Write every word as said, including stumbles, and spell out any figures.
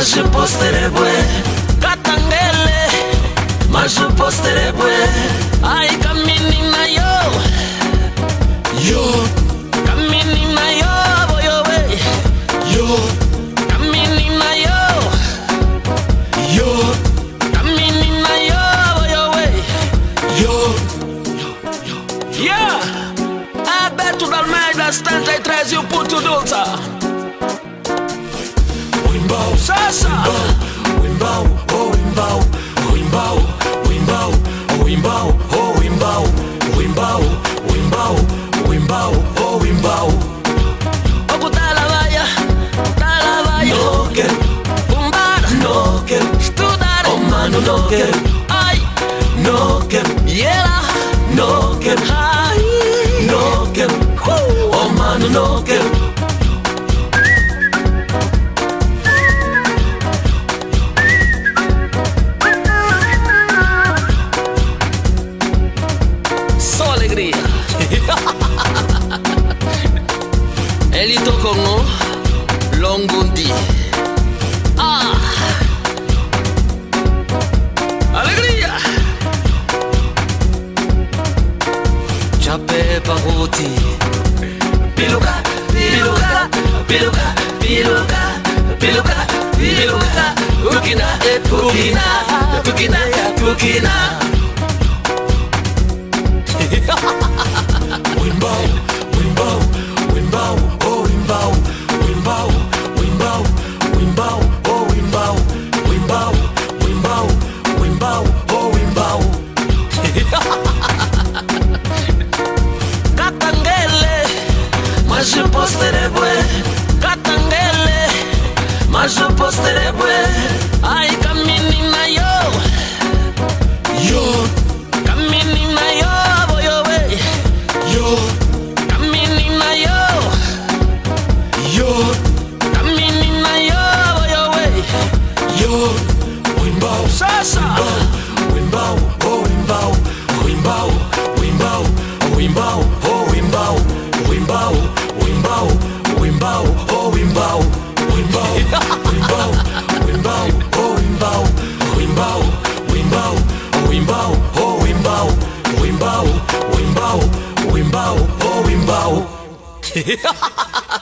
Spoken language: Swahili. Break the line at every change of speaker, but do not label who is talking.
mas je posterebwe katangele, mas je posterebwe ai kamini na yo yo kamini na yo boyo we yo kamini na yo yo kamini na yo boyo we yo yo yeah. Alberto Dalmeida setenta e três e o puto Dulta Wimbau, Sasa Wimbau, oh Wimbau, Wimbau, Wimbau, Wimbau, oh Wimbau, Wimbau, Wimbau, Wimbau, oh Wimbau. Oku talavaya, talavaya. No quero, bumbada. No quero, estudar. Oh mano, no quero, ai. No quero, yela. No quero, ai. No quero, oh mano, no quero. Elito Congo, Longundi. Ah, alegria. Chape Paguti. Piluca, piluca, piluca, piluca, piluca, piluca. Ukina, ukina, ukina, ukina. Wimbau, Wimbau, Wimbau, oh Wimbau, Wimbau, Wimbau, Wimbau, oh Wimbau, Wimbau, Wimbau, Wimbau, oh Wimbau. Katangele, mas je posterebwe. Katangele, mas je posterebwe. Ai kamini na yo, yo, kamini na yo, boyo we, yo. Wimbau, Sasa Wimbau, oh Wimbau, Wimbau, Wimbau, Wimbau, oh Wimbau, Wimbau, Wimbau, Wimbau, oh Wimbau, Wimbau, Wimbau, Wimbau, oh Wimbau, Wimbau, Wimbau, Wimbau, oh Wimbau, Wimbau, Wimbau, Wimbau, oh Wimbau.